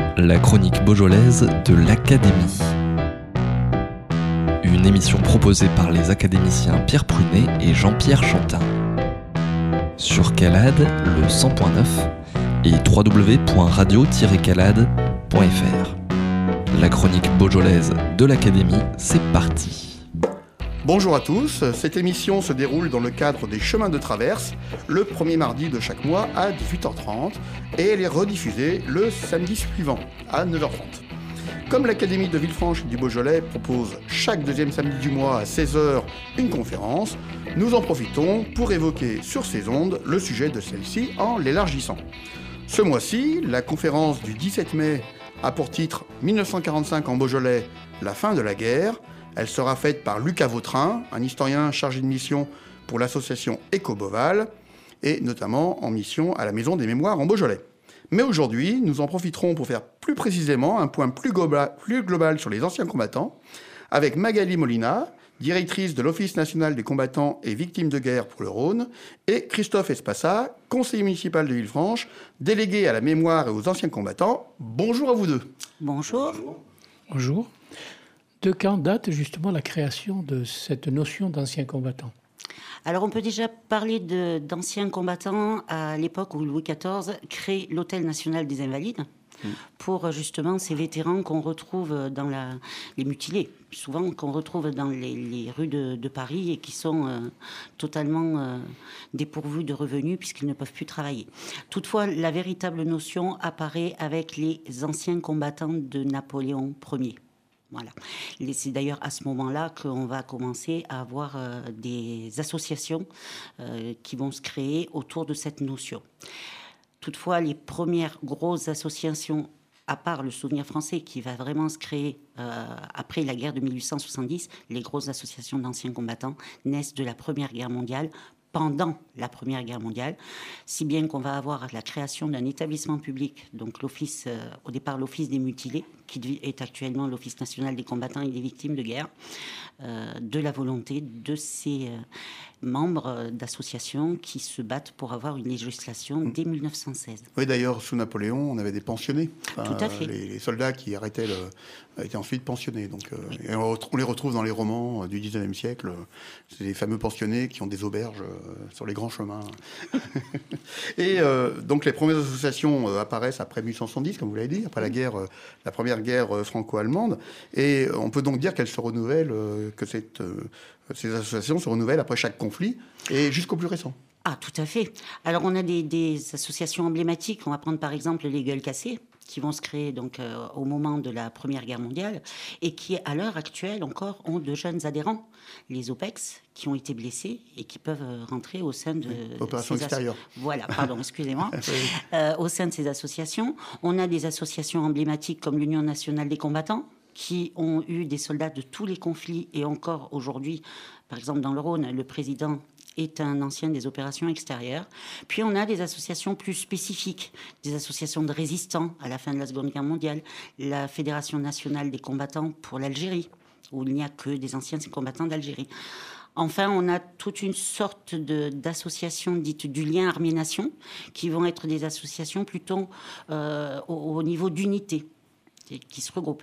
La chronique beaujolaise de l'Académie. Une émission proposée par les académiciens Pierre Prunet et Jean-Pierre Chantin. Sur Calade, le 100.9 et www.radio-calade.fr. La chronique beaujolaise de l'Académie, c'est parti. Bonjour à tous, cette émission se déroule dans le cadre des Chemins de Traverse, le premier mardi de chaque mois à 18h30 et elle est rediffusée le samedi suivant à 9h30. Comme l'Académie de Villefranche du Beaujolais propose chaque deuxième samedi du mois à 16h une conférence, nous en profitons pour évoquer sur ces ondes le sujet de celle-ci en l'élargissant. Ce mois-ci, la conférence du 17 mai a pour titre « 1945 en Beaujolais, la fin de la guerre ». Elle sera faite par Lucas Vautrin, un historien chargé de mission pour l'association Éco-Beauval, et notamment en mission à la Maison des Mémoires en Beaujolais. Mais aujourd'hui, nous en profiterons pour faire plus précisément un point plus global sur les anciens combattants, avec Magali Molina, directrice de l'Office national des combattants et victimes de guerre pour le Rhône, et Christophe Espassa, conseiller municipal de Villefranche, délégué à la mémoire et aux anciens combattants. Bonjour à vous deux. Bonjour. Bonjour. De quand date justement la création de cette notion d'ancien combattant ? Alors on peut déjà parler d'anciens combattants à l'époque où Louis XIV crée l'Hôtel national des Invalides pour justement ces vétérans qu'on retrouve dans les mutilés, souvent qu'on retrouve dans les rues de Paris et qui sont totalement dépourvus de revenus puisqu'ils ne peuvent plus travailler. Toutefois, la véritable notion apparaît avec les anciens combattants de Napoléon Ier. Voilà. Et c'est d'ailleurs à ce moment-là qu'on va commencer à avoir des associations qui vont se créer autour de cette notion. Toutefois, les premières grosses associations, à part le Souvenir français qui va vraiment se créer après la guerre de 1870, les grosses associations d'anciens combattants naissent de la Première Guerre mondiale, pendant la Première Guerre mondiale, si bien qu'on va avoir la création d'un établissement public, donc l'office, au départ l'Office des mutilés, qui est actuellement l'Office national des combattants et des victimes de guerre, de la volonté de ces membres d'associations qui se battent pour avoir une législation dès 1916. Oui, d'ailleurs, sous Napoléon, on avait des pensionnés. Tout à fait. Les soldats qui arrêtaient étaient ensuite pensionnés. Donc, oui. Et on les retrouve dans les romans du XIXe siècle. C'est les fameux pensionnés qui ont des auberges sur les grands chemins. Et donc, les premières associations apparaissent après 1870, comme vous l'avez dit, après la guerre, la première guerre franco-allemande. Et on peut donc dire qu'elles se renouvellent, que ces associations se renouvellent après chaque conflit et jusqu'au plus récent. Ah, tout à fait. Alors, on a des associations emblématiques. On va prendre par exemple les Gueules Cassées, qui vont se créer donc au moment de la Première Guerre mondiale et qui, à l'heure actuelle, encore ont de jeunes adhérents, les OPEX, qui ont été blessés et qui peuvent rentrer au sein de... Opération extérieure. Voilà, pardon, excusez-moi. Au sein de ces associations, on a des associations emblématiques comme l'Union nationale des combattants, qui ont eu des soldats de tous les conflits et encore aujourd'hui, par exemple dans le Rhône, le président est un ancien des opérations extérieures. Puis on a des associations plus spécifiques, des associations de résistants à la fin de la Seconde Guerre mondiale, la Fédération nationale des combattants pour l'Algérie, où il n'y a que des anciens combattants d'Algérie. Enfin, on a toute une sorte d'associations dites du lien armée-nation, qui vont être des associations plutôt au niveau d'unité, qui se regroupent.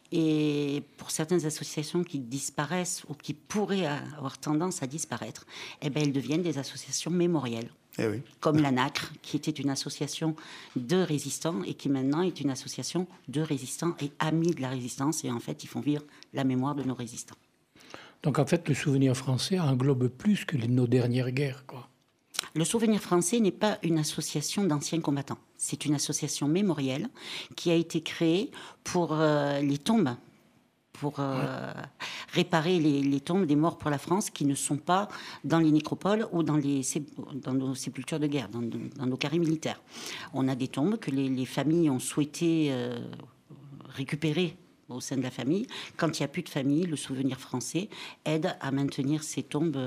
Et pour certaines associations qui disparaissent ou qui pourraient avoir tendance à disparaître, eh bien, elles deviennent des associations mémorielles. Eh oui. Comme la NACRE, qui était une association de résistants et qui maintenant est une association de résistants et amis de la résistance. Et en fait, ils font vivre la mémoire de nos résistants. Donc en fait, le Souvenir français englobe plus que nos dernières guerres, quoi. Le Souvenir français n'est pas une association d'anciens combattants. C'est une association mémorielle qui a été créée pour les tombes, pour réparer les tombes des morts pour la France qui ne sont pas dans les nécropoles ou dans nos sépultures de guerre, dans nos carrés militaires. On a des tombes que les familles ont souhaité récupérer au sein de la famille. Quand il n'y a plus de famille, le Souvenir français aide à maintenir ces tombes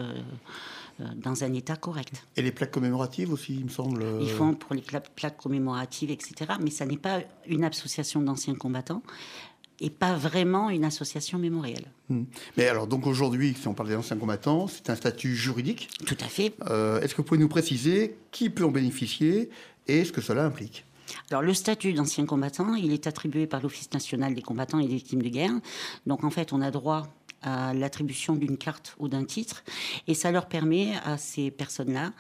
dans un état correct. Et les plaques commémoratives aussi, il me semble. Ils font pour les plaques commémoratives, etc. Mais ça n'est pas une association d'anciens combattants et pas vraiment une association mémorielle. Mais alors, donc aujourd'hui, si on parle des anciens combattants, c'est un statut juridique. Tout à fait. Est-ce que vous pouvez nous préciser qui peut en bénéficier et ce que cela implique ? Alors, le statut d'ancien combattant, il est attribué par l'Office national des combattants et des victimes de guerre. Donc, en fait, on a droit à l'attribution d'une carte ou d'un titre, et ça leur permet à ces personnes-là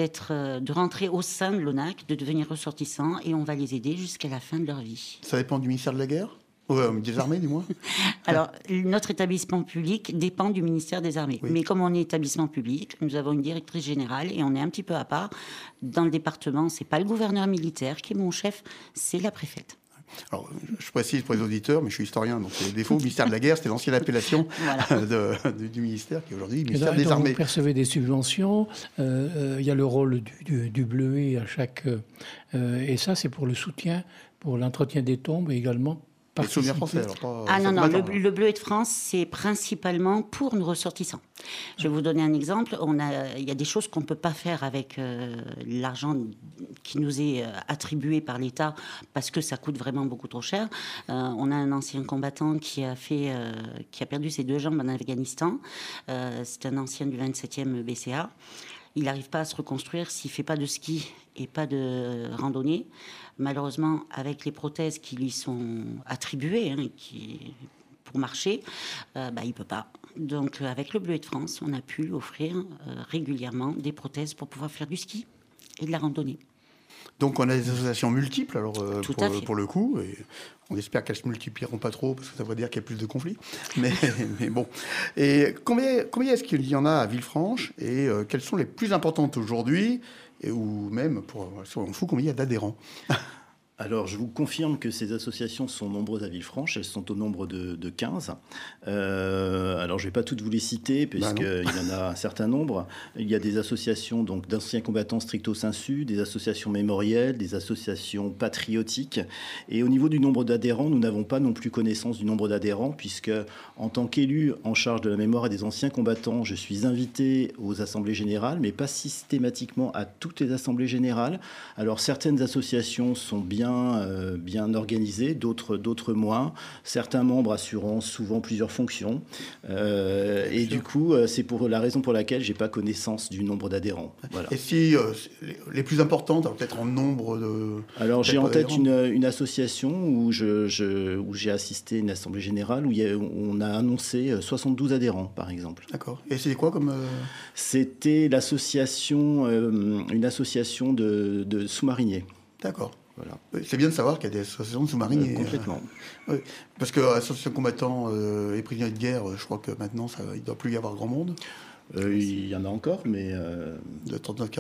de rentrer au sein de l'ONAC, de devenir ressortissants, et on va les aider jusqu'à la fin de leur vie. Ça dépend du ministère de la Guerre ? Des armées, du moins. Alors, notre établissement public dépend du ministère des Armées. Oui. Mais comme on est établissement public, nous avons une directrice générale et on est un petit peu à part. Dans le département, c'est pas le gouverneur militaire qui est mon chef, c'est la préfète. Alors, je précise pour les auditeurs, mais je suis historien, donc c'est des faux. Le ministère de la Guerre, c'était l'ancienne appellation du ministère, qui est aujourd'hui le ministère des Armées. Vous percevez des subventions, il y a le rôle du bleuet à chaque... et ça, c'est pour le soutien, pour l'entretien des tombes et également... Les souvenirs français, alors pas... Ah non, le Bleuet de France, c'est principalement pour nos ressortissants. Je vais vous donner un exemple. Il y a des choses qu'on ne peut pas faire avec l'argent qui nous est attribué par l'État parce que ça coûte vraiment beaucoup trop cher. On a un ancien combattant qui a perdu ses 2 jambes en Afghanistan. C'est un ancien du 27e BCA. Il n'arrive pas à se reconstruire s'il ne fait pas de ski et pas de randonnée. Malheureusement, avec les prothèses qui lui sont attribuées pour marcher, il ne peut pas. Donc, avec le Bleuet de France, on a pu lui offrir régulièrement des prothèses pour pouvoir faire du ski et de la randonnée. Donc, on a des associations multiples, alors, pour le coup, et on espère qu'elles ne se multiplieront pas trop, parce que ça veut dire qu'il y a plus de conflits. Mais bon. Et combien est-ce qu'il y en a à Villefranche, et quelles sont les plus importantes aujourd'hui, ou même, on fout combien il y a d'adhérents? Alors, je vous confirme que ces associations sont nombreuses à Villefranche. Elles sont au nombre de 15. Alors, je ne vais pas toutes vous les citer, puisqu'il y en a un certain nombre. Il y a des associations donc, d'anciens combattants stricto sensu, des associations mémorielles, des associations patriotiques. Et au niveau du nombre d'adhérents, nous n'avons pas non plus connaissance du nombre d'adhérents, puisque, en tant qu'élu en charge de la mémoire et des anciens combattants, je suis invité aux assemblées générales, mais pas systématiquement à toutes les assemblées générales. Alors, certaines associations sont bien organisées, d'autres moins. Certains membres assurant souvent plusieurs fonctions. Et du coup, c'est pour la raison pour laquelle je n'ai pas connaissance du nombre d'adhérents. Voilà. Et si les plus importantes, peut-être en nombre de... Alors, j'ai en tête une association où j'ai assisté à une assemblée générale où on a annoncé 72 adhérents, par exemple. D'accord. Et c'est quoi comme... C'était une association de sous-mariniers. D'accord. Voilà. C'est bien de savoir qu'il y a des associations de sous-mariniers. Complètement. Oui. Parce que l'association combattants et prisonniers de guerre, je crois que maintenant, il ne doit plus y avoir grand monde. Il y en a encore, mais... De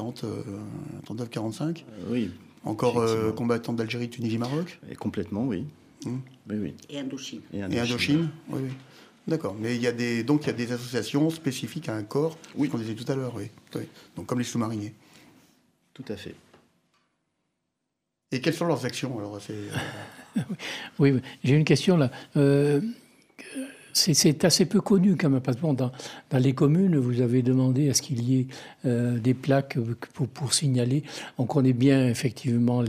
39-45 oui. Encore combattants d'Algérie, Tunisie, Maroc. Et complètement, oui. Oui. Et Indochine. Et Indochine, oui. D'accord. Mais il y a des associations spécifiques à un corps, qu'on disait tout à l'heure, oui. Donc comme les sous-mariniers. Tout à fait. Et quelles sont leurs actions alors Oui, j'ai une question là. C'est assez peu connu quand même, parce que dans les communes, vous avez demandé à ce qu'il y ait des plaques pour signaler. On connaît bien effectivement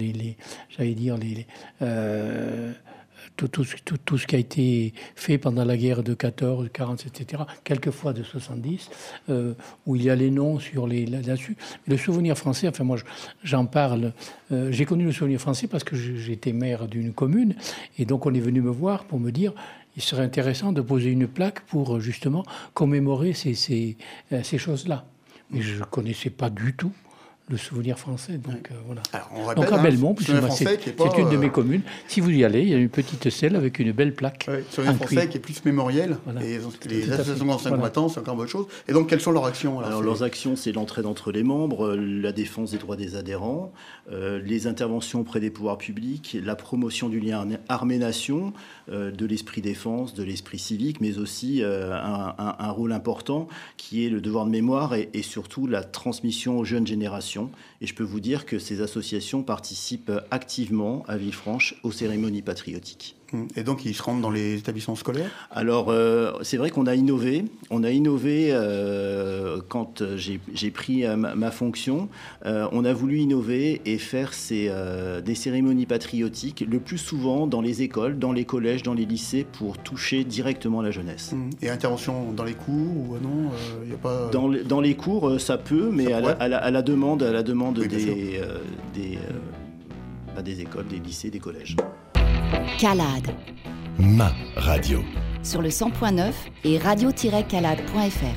tout ce qui a été fait pendant la guerre de 14, 40, etc., quelquefois de 70, où il y a les noms là-dessus. Le souvenir français, enfin moi j'en parle, j'ai connu le souvenir français parce que j'étais maire d'une commune, et donc on est venu me voir pour me dire il serait intéressant de poser une plaque pour justement commémorer ces choses-là. Mais je ne connaissais pas du tout le souvenir français. Donc voilà. Alors, on rappelle, donc à Belmont, c'est une de mes communes. Si vous y allez, il y a une petite selle avec une belle plaque. Oui, souvenir français qui est plus mémoriel. Voilà. Et les associations d'anciens combattants, c'est encore autre chose. Et donc, quelles sont leurs actions alors, leurs actions, c'est l'entraide entre les membres, la défense des droits des adhérents, les interventions auprès des pouvoirs publics, la promotion du lien armée-nation, de l'esprit défense, de l'esprit civique, mais aussi un rôle important qui est le devoir de mémoire et surtout la transmission aux jeunes générations. Et je peux vous dire que ces associations participent activement à Villefranche aux cérémonies patriotiques. Et donc, ils se rendent dans les établissements scolaires ? Alors, c'est vrai qu'on a innové. On a innové quand j'ai pris ma fonction. On a voulu innover et faire des cérémonies patriotiques le plus souvent dans les écoles, dans les collèges, dans les lycées pour toucher directement la jeunesse. Et intervention dans les cours ou non y a pas... Dans les cours, ça peut, mais à la demande à des écoles, des lycées, des collèges. Calade. Ma radio. Sur le 100.9 et radio-calade.fr.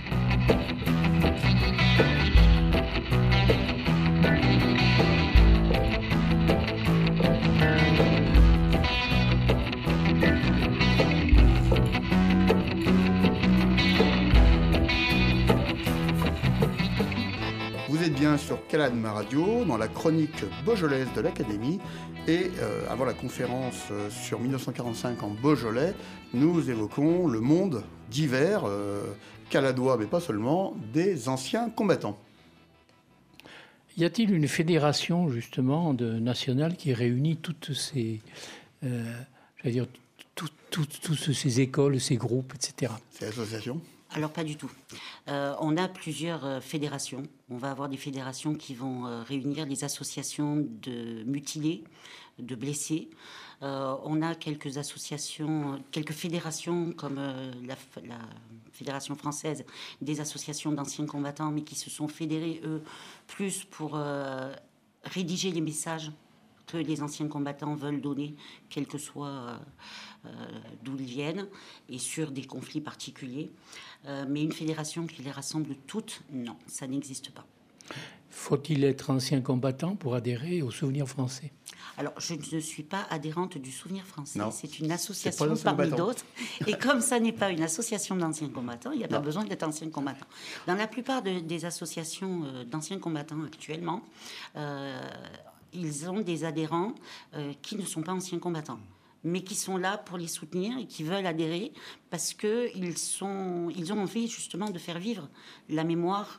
Vous êtes bien sur Calade Ma Radio, dans la chronique beaujolaise de l'Académie. Et avant la conférence sur 1945 en Beaujolais, nous évoquons le monde divers, caladois, mais pas seulement, des anciens combattants. Y a-t-il une fédération, justement, nationale qui réunit toutes ces... toutes ces écoles, ces groupes, etc. Ces associations ? Alors, pas du tout. On a plusieurs fédérations. On va avoir des fédérations qui vont réunir les associations de mutilés, de blessés. On a quelques associations, quelques fédérations comme la Fédération française des associations d'anciens combattants, mais qui se sont fédérés, eux, plus pour rédiger les messages que les anciens combattants veulent donner, quel que soit d'où ils viennent, et sur des conflits particuliers. Mais une fédération qui les rassemble toutes, non, ça n'existe pas. Faut-il être ancien combattant pour adhérer au Souvenir français ? Alors, je ne suis pas adhérente du Souvenir français. Non, c'est une association pas parmi combattant. d'autres. Et comme ça n'est pas une association d'anciens combattants, il n'y a pas besoin d'être ancien combattant. Dans la plupart des associations d'anciens combattants actuellement, ils ont des adhérents qui ne sont pas anciens combattants, mais qui sont là pour les soutenir et qui veulent adhérer parce qu'ils ont envie justement de faire vivre la mémoire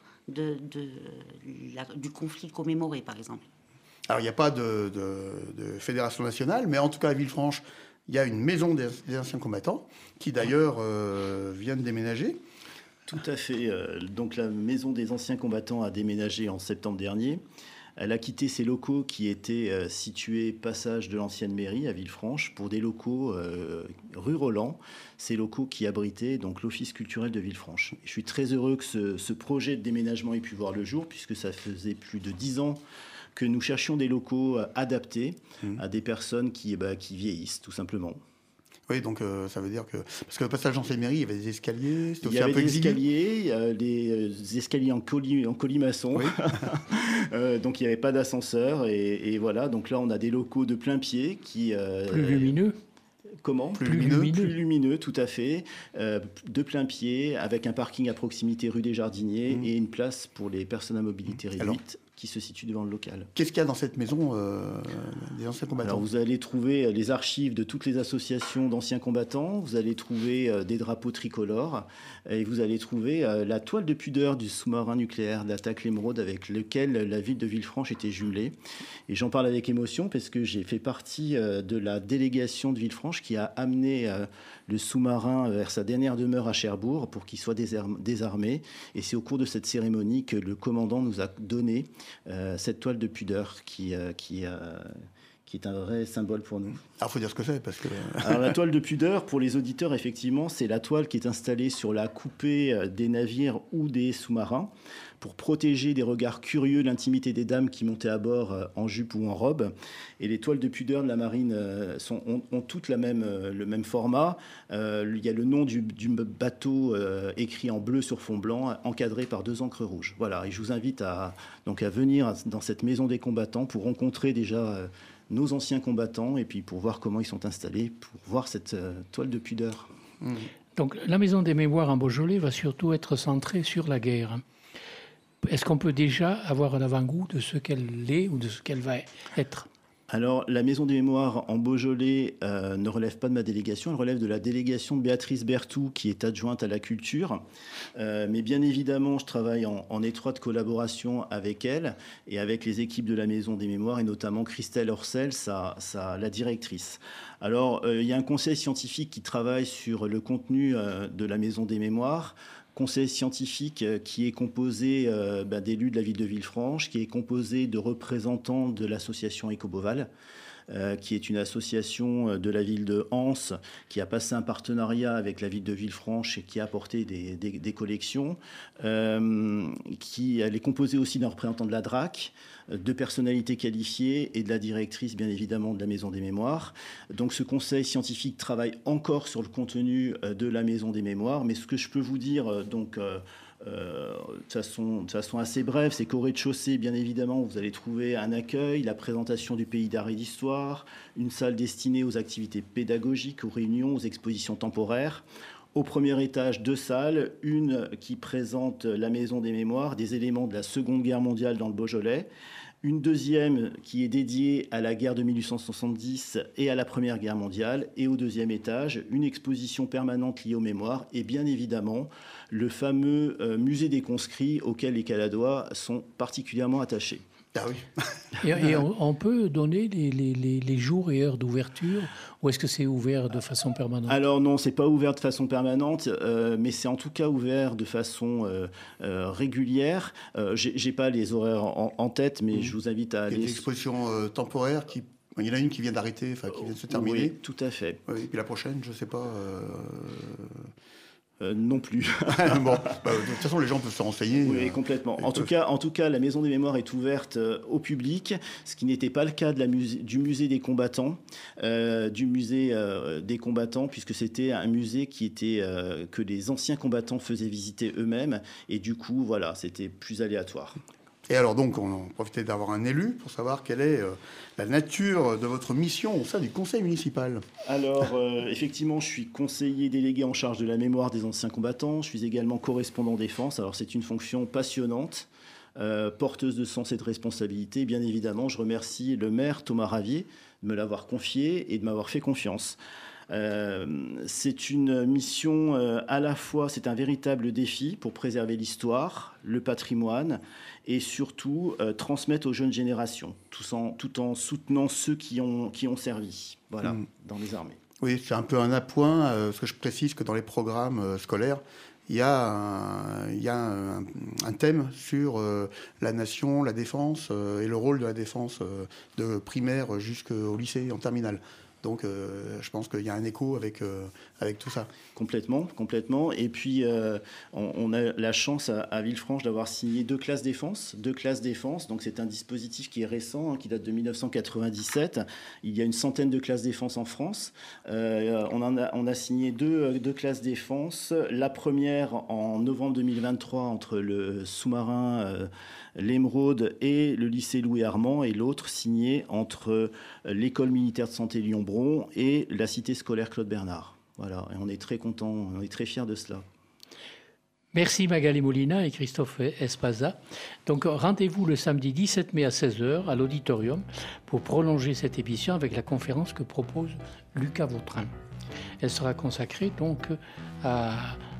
du conflit commémoré, par exemple. Alors, il n'y a pas de fédération nationale, mais en tout cas, à Villefranche, il y a une maison des anciens combattants qui, d'ailleurs, vient de déménager. Tout à fait. Donc, la maison des anciens combattants a déménagé en septembre dernier. Elle a quitté ses locaux qui étaient situés passage de l'ancienne mairie à Villefranche pour des locaux rue Roland, ces locaux qui abritaient donc l'Office culturel de Villefranche. Je suis très heureux que ce projet de déménagement ait pu voir le jour, puisque ça faisait plus de 10 ans que nous cherchions des locaux adaptés à des personnes qui vieillissent, tout simplement. Oui, donc ça veut dire que... Parce que le passage dans ces mairies, il y avait des escaliers, c'était Il aussi y avait un peu des exigu. escaliers, des escaliers en colimaçon. Oui. Donc il n'y avait pas d'ascenseur. Et voilà, donc là on a des locaux de plein pied qui... Plus lumineux. Comment ? Plus Plus lumineux. lumineux, tout à fait. De plein pied, avec un parking à proximité rue des Jardiniers et une place pour les personnes à mobilité réduite. Alors, qui se situe devant le local. qu'est-ce qu'il y a dans cette maison des anciens combattants ? Alors vous allez trouver les archives de toutes les associations d'anciens combattants, vous allez trouver des drapeaux tricolores et vous allez trouver la toile de pudeur du sous-marin nucléaire d'attaque L'Émeraude avec lequel la ville de Villefranche était jumelée. Et j'en parle avec émotion parce que j'ai fait partie de la délégation de Villefranche qui a amené le sous-marin vers sa dernière demeure à Cherbourg pour qu'il soit désarmé. Et c'est au cours de cette cérémonie que le commandant nous a donné cette toile de pudeur qui est un vrai symbole pour nous. Alors, il faut dire ce que c'est, parce que... Alors, la toile de pudeur, pour les auditeurs, effectivement, c'est la toile qui est installée sur la coupée des navires ou des sous-marins pour protéger des regards curieux l'intimité des dames qui montaient à bord en jupe ou en robe. Et les toiles de pudeur de la marine ont toutes le même format. Il y a le nom du bateau écrit en bleu sur fond blanc, encadré par 2 encres rouges. Voilà, et je vous invite à venir dans cette maison des combattants pour rencontrer déjà nos anciens combattants et puis pour voir comment ils sont installés, pour voir cette toile de pudeur. Donc la Maison des Mémoires en Beaujolais va surtout être centrée sur la guerre. Est-ce qu'on peut déjà avoir un avant-goût de ce qu'elle est ou de ce qu'elle va être ? Alors, la Maison des Mémoires en Beaujolais ne relève pas de ma délégation, elle relève de la délégation de Béatrice Berthou, qui est adjointe à la culture. Mais bien évidemment, je travaille en étroite collaboration avec elle et avec les équipes de la Maison des Mémoires, et notamment Christelle Orcel, la directrice. Alors, il y a un conseil scientifique qui travaille sur le contenu de la Maison des Mémoires, conseil scientifique qui est composé d'élus de la ville de Villefranche, qui est composé de représentants de l'association Ecoboval. qui est une association de la ville de Anse, qui a passé un partenariat avec la ville de Villefranche et qui a apporté des collections. Elle est composée aussi d'un représentant de la DRAC, de personnalités qualifiées et de la directrice, bien évidemment, de la Maison des Mémoires. Donc ce conseil scientifique travaille encore sur le contenu de la Maison des Mémoires, mais ce que je peux vous dire, de façon assez brève, c'est qu'au rez-de-chaussée, bien évidemment, vous allez trouver un accueil, la présentation du pays d'art et d'histoire, une salle destinée aux activités pédagogiques, aux réunions, aux expositions temporaires. Au premier étage, 2 salles, une qui présente la Maison des Mémoires, des éléments de la Seconde Guerre mondiale dans le Beaujolais, une deuxième qui est dédiée à la guerre de 1870 et à la Première Guerre mondiale, et au deuxième étage, une exposition permanente liée aux mémoires, et bien évidemment, le fameux musée des conscrits auquel les Caladois sont particulièrement attachés. Ah oui. Et on peut donner les jours et heures d'ouverture, ou est-ce que c'est ouvert de façon permanente? Alors non, c'est pas ouvert de façon permanente, mais c'est en tout cas ouvert de façon régulière. J'ai pas les horaires en tête, mais je vous invite à aller... Il y a des expositions temporaires il y en a une qui vient d'arrêter, qui vient de se terminer. Oui, tout à fait. Oui, et puis la prochaine, je sais pas... Non plus. Bon, de toute façon, les gens peuvent se renseigner. Oui, complètement. En tout cas, la Maison des Mémoires est ouverte au public, ce qui n'était pas le cas du musée des combattants, puisque c'était un musée que les anciens combattants faisaient visiter eux-mêmes, et du coup, voilà, c'était plus aléatoire. Et alors donc, on en profitait d'avoir un élu pour savoir quelle est la nature de votre mission au sein du conseil municipal. Alors, effectivement, je suis conseiller délégué en charge de la mémoire des anciens combattants. Je suis également correspondant défense. Alors, c'est une fonction passionnante, porteuse de sens et de responsabilité. Bien évidemment, je remercie le maire Thomas Ravier de me l'avoir confié et de m'avoir fait confiance. C'est une mission à la fois, c'est un véritable défi pour préserver l'histoire, le patrimoine et surtout transmettre aux jeunes générations, tout en soutenant ceux qui ont servi dans les armées. Oui, c'est un peu un appoint, parce que je précise que dans les programmes scolaires, il y a un thème sur la nation, la défense et le rôle de la défense de primaire jusqu'au lycée en terminale. Donc, je pense qu'il y a un écho avec tout ça. Complètement. Et puis, on a la chance à Villefranche d'avoir signé 2 classes défense. Donc, c'est un dispositif qui est récent, qui date de 1997. Il y a une centaine de classes défense en France. On a signé 2 classes défense. La première en novembre 2023 entre le sous-marin l'Émeraude et le lycée Louis Armand, et l'autre signée entre l'école militaire de santé Lyon-Bron et la cité scolaire Claude Bernard. Voilà, et on est très contents, on est très fiers de cela. Merci Magali Molina et Christophe Espaza. Donc rendez-vous le samedi 17 mai à 16h à l'auditorium pour prolonger cette émission avec la conférence que propose Lucas Vautrin. Elle sera consacrée donc à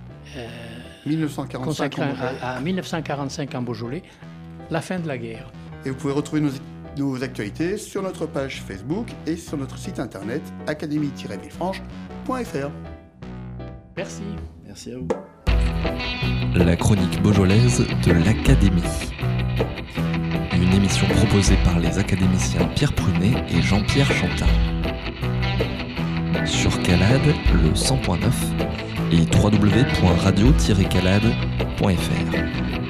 1945 en Beaujolais, la fin de la guerre. Et vous pouvez retrouver nos actualités sur notre page Facebook et sur notre site internet académie-villefranche.fr. Merci. Merci à vous. La chronique beaujolaise de l'Académie. Une émission proposée par les académiciens Pierre Prunet et Jean-Pierre Chantin. Sur Calade, le 100.9 et www.radio-calade.fr.